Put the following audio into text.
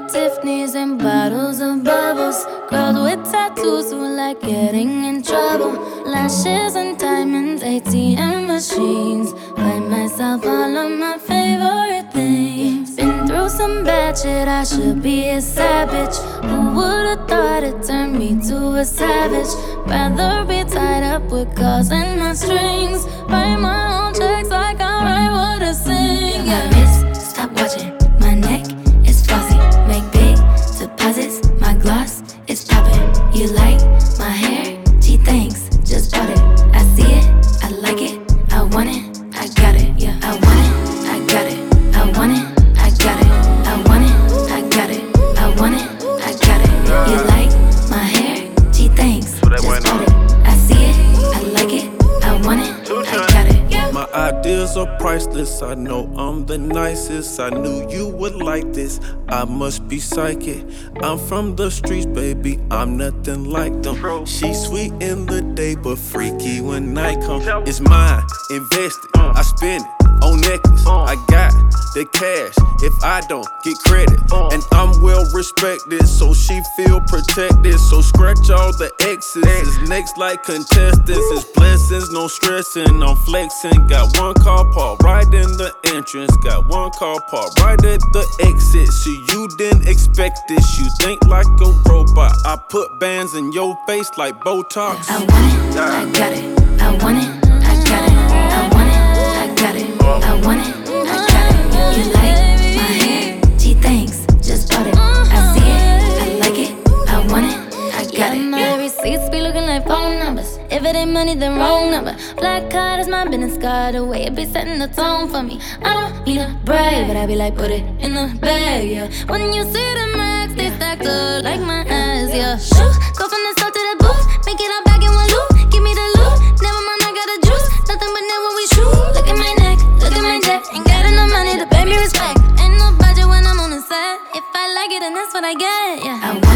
Tiffany's and bottles of bubbles. Girls with tattoos who like getting in trouble. Lashes and diamonds, ATM machines. Buy myself all of my favorite things. Been through some bad shit, I should be a savage. Who would've thought it turned me to a savage? Rather be tied up with calls and not strings. Write my own checks like I write what I sing. Yeah. My wrist, stop watching. My neck is flossy. Make big deposits. My gloss is popping. You like my hair? Gee, thanks. Just bought it. I see it. I like it. I want it. I got it. Yeah. I want it. I got it. I want it. I got it. I want it. I got it. I want it. I got it. You like my hair? Gee, thanks. Just bought it. I see it. I like it. I want it. I got it. My ideas are priceless. I know I'm the nicest. I knew you would like this. I must be psychic. I'm from the streets, baby. I'm nothing like them. She's sweet in the day, but freaky when night comes. It's mine, invested. I spend it on necklace. I got the cash if I don't get credit. And I'm well respected, so she feel protected. So scratch all the X's. It's next like contestants. It's blessings, no stressing. I'm flexing. Got one car parked right in the entrance. Got one car parked right at the exit. So you didn't expect this. You think like a robot. I put bands in your face like Botox. I want it. I got it. I want it. I got it. I want it. I got it. I want it. I got it. You like my hair? Gee, thanks. Just bought it. I see it. I like it. I want it. I got it. My receipts be looking like phone numbers. If it ain't money, then wrong number. Black card is my business card. The way it be setting the tone for me. I don't need a brag, but I be like, put it in the bag, yeah. When you see the max, they stacked up like my ass, yeah. Shoot, go from the store to the booth. Make it all back in one loop. Give me the loot. Never mind, I got the juice. Nothing but never we shoot. Look at my neck, look at my neck. Ain't got enough money to pay me respect. Ain't no budget when I'm on the set. If I like it, then that's what I get, yeah.